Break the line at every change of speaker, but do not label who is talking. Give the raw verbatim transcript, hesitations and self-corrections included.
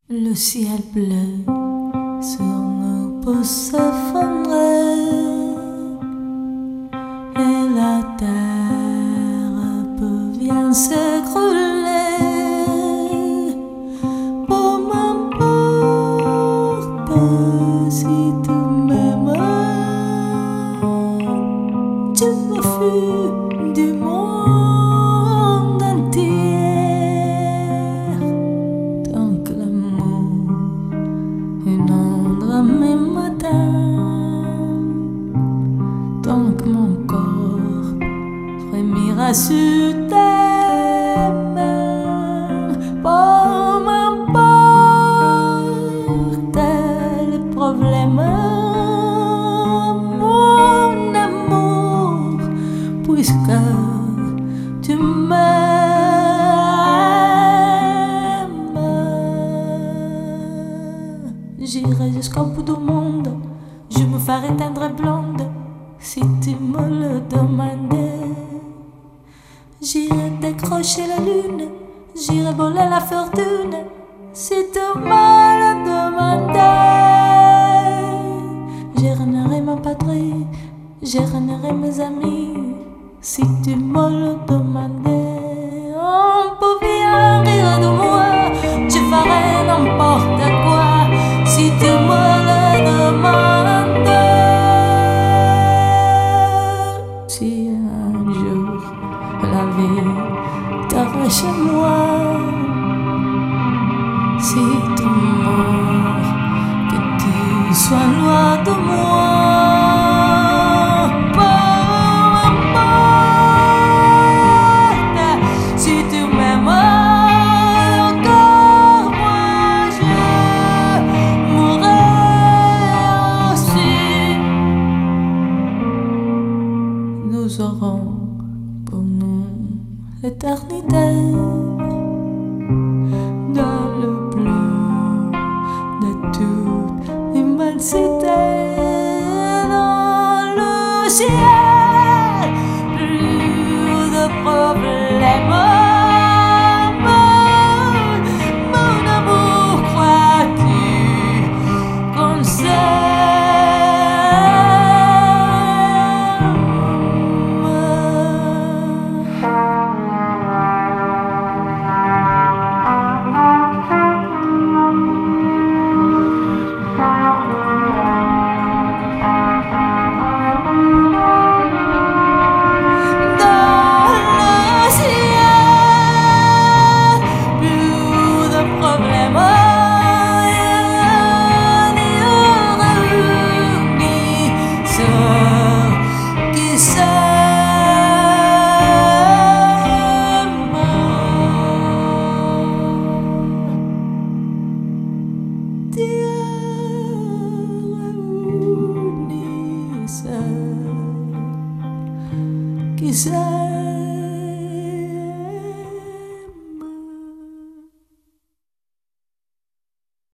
Le ciel bleu sur nous peut s'effondrer et la terre peut bien s'écrouler. Peu m'importe si tu m'aimes, tu me fuis du monde entier. Tant que l'amour inondera mes matins, tant que mon corps frémira sur tes mains. Peu m'importe les problèmes, mon amour, puisque tu m'aimes. J'irai jusqu'au bout du monde, je me ferai tendre blonde si tu me le demandais. J'irai décrocher la lune, j'irai voler la fortune si tu me le demandais. Je renierai ma patrie, je renierai mes amis si tu me le demandais. On peut bien rire de moi, je ferai n'importe quoi si tu me le demandais. Si un jour la vie t'arrache à moi, si tu meurs, que tu sois loin de moi. Peu m'importe si tu m'aimes encore, moi je mourrai aussi. Nous aurons pour nous l'éternité dans le bleu de toute l'immensité, dans le ciel, plus de problèmes. Mon, mon amour, crois-tu qu'on qui sait.